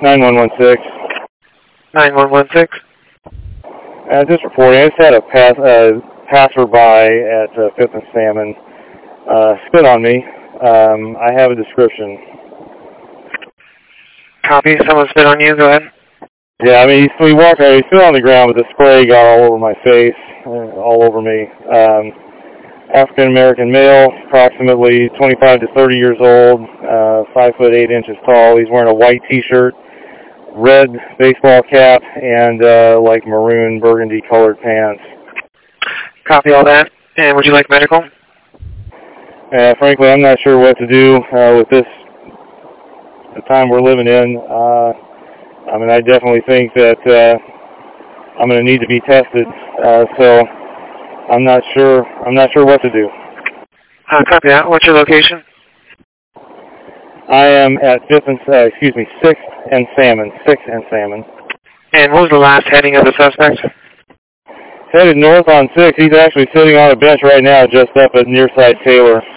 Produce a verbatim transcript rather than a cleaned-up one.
nine one one six. nine one one six. Uh, just reporting, I just had a pass, uh, passerby at uh, Fifth and Salmon uh, spit on me. Um, I have a description. Copy. Someone spit on you. Go ahead. Yeah, I mean, he, he walked out, he spit on the ground, but the spray got all over my face, uh, all over me. Um, African-American male, approximately twenty-five to thirty years old, uh, five foot eight inches tall. He's wearing a white T-shirt, red baseball cap, and uh, like maroon burgundy colored pants. Copy all that. And would you like medical? Uh, frankly, I'm not sure what to do uh, with this, the time we're living in. Uh, I mean, I definitely think that uh, I'm going to need to be tested. Uh, so I'm not sure. I'm not sure what to do. Uh, copy that. What's your location? I am at Fifth and uh, excuse me, Sixth and Salmon. Sixth and Salmon. And what was the last heading of the suspect? Headed north on Sixth. He's actually sitting on a bench right now, just up at Nearside Taylor.